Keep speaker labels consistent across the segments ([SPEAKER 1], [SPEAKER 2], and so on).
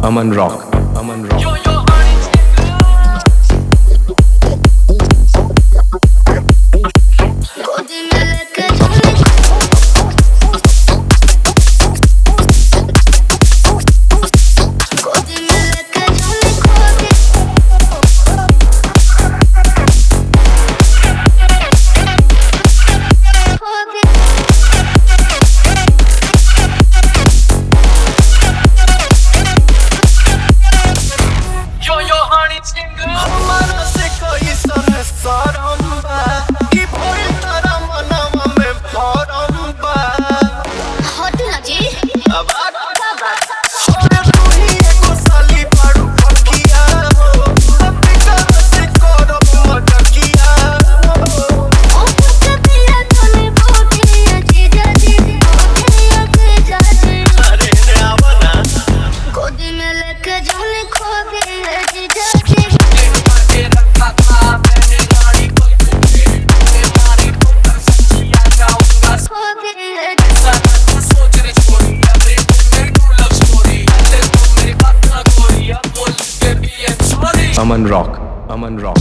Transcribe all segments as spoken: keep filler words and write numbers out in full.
[SPEAKER 1] Aman Rock, Aman Rock.
[SPEAKER 2] Yo, yo,
[SPEAKER 1] Aman Rock, Aman Rock.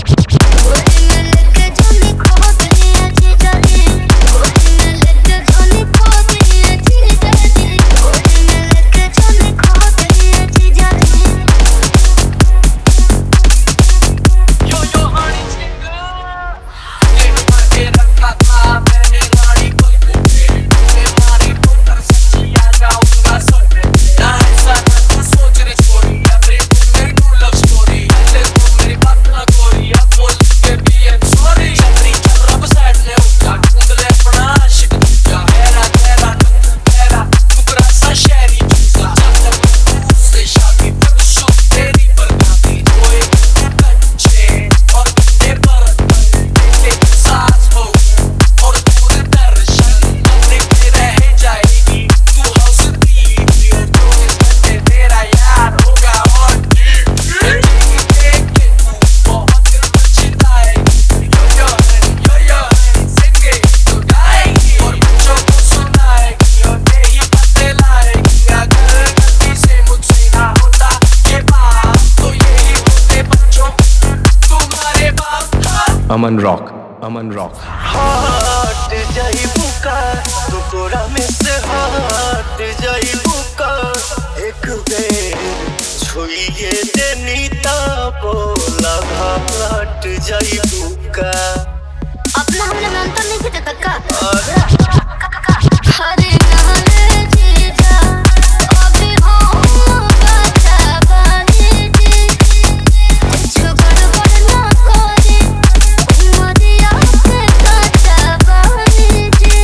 [SPEAKER 1] Aman Rock, Aman Rock.
[SPEAKER 3] हट जाई बुका टुकड़ा में से हट जाई बुका एक बेर छुइए देनी ताबो लगा हट जाई बुका
[SPEAKER 4] अपना हमने मानता नहीं कि तक्का
[SPEAKER 3] अरे
[SPEAKER 4] हरे नाले जीजा अभी हम बचा बानी जी जो गड़बड़ ना करे उमरिया पे कचा बानी जी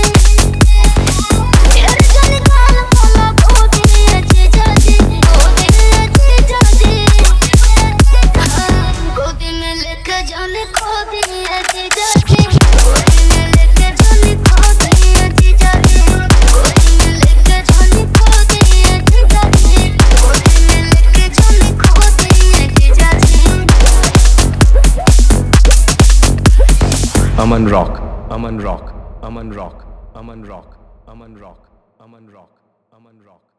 [SPEAKER 4] तेरे जाने काल फला गोदी जीजा जी गोदी जीजा जी गोदी में लेके जाने खो दिया जीजा जी
[SPEAKER 1] Aman Rock, Aman Rock, Aman Rock, Aman Rock, Aman Rock, Aman Rock, Aman Rock.